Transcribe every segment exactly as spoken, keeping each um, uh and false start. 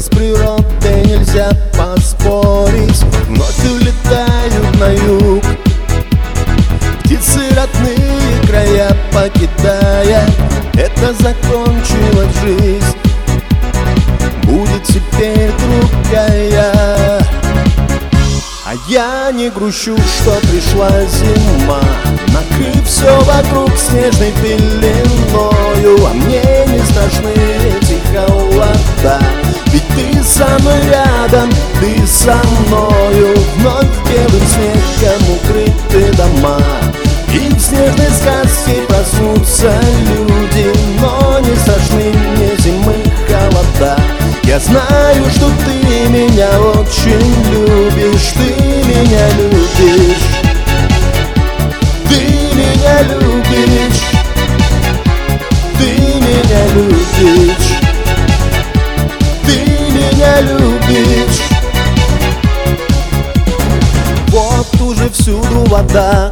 с природой нельзя поспорить. Вновь улетают на юг птицы, родные края покидая. Это закончилась жизнь, будет теперь другая. А я не грущу, что пришла зима, накрыв все вокруг снежной пеленою. А мне не страшны эти холода, ведь ты со мной рядом, ты со мною. Вновь белым снегом укрыты дома, и в снежной сказке проснутся люди. Но не страшны мне зимы холода, я знаю, что ты меня очень любишь. Ты меня любишь, ты меня любишь, ты меня любишь, ты меня любишь. Вот уже всюду вода,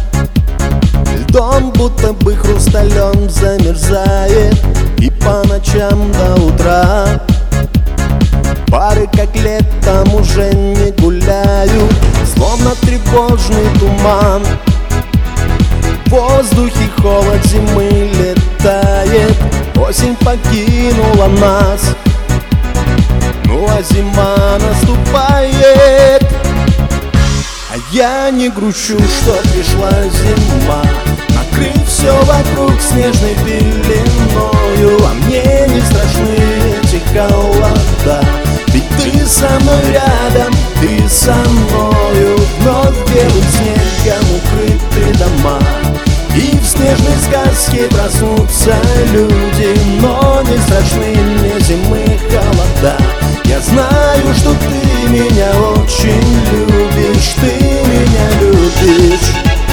льдом будто бы хрусталем замерзает. И по ночам до утра пары, как летом, уже не гуляют, словно тревожный туман. В воздухе холод зимы летает, осень покинула нас, ну а зима наступает. А я не грущу, что пришла зима, накрыв все вокруг снежной пеленою. А мне не страшны эти холода, ведь ты со мной рядом, ты со мною. Вновь белым снегом укрыты дома, и в снежной сказке проснутся люди. Но не страшны мне зимы холода, я знаю, что ты меня очень любишь. Ты меня любишь,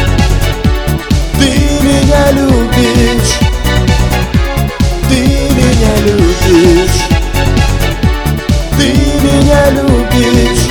ты меня любишь, ты меня любишь, ты меня любишь.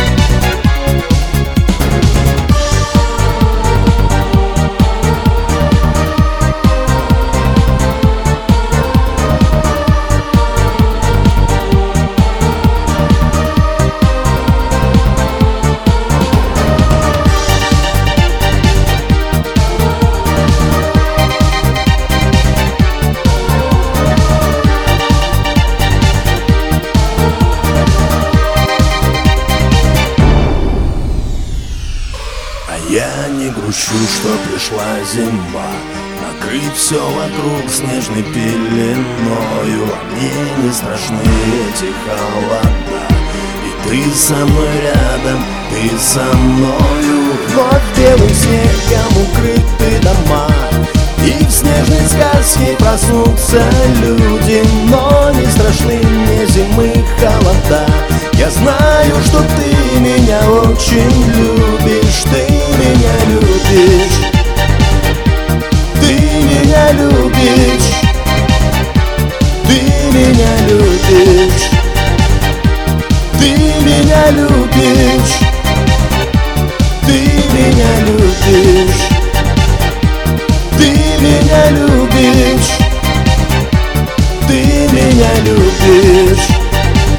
Я не грущу, что пришла зима, накрыв все вокруг снежной пеленою. А мне не страшны эти холода, и ты со мной рядом, ты со мною. Вновь белым снегом укрыты дома, и в снежной сказке проснутся люди. Но не страшны мне зимы холода, я знаю, что ты меня очень любишь. Ты меня любишь, ты меня любишь, ты меня любишь, ты меня любишь, ты меня любишь, ты меня любишь, ты меня любишь,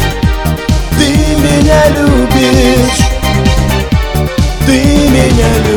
ты меня любишь, ты меня любишь.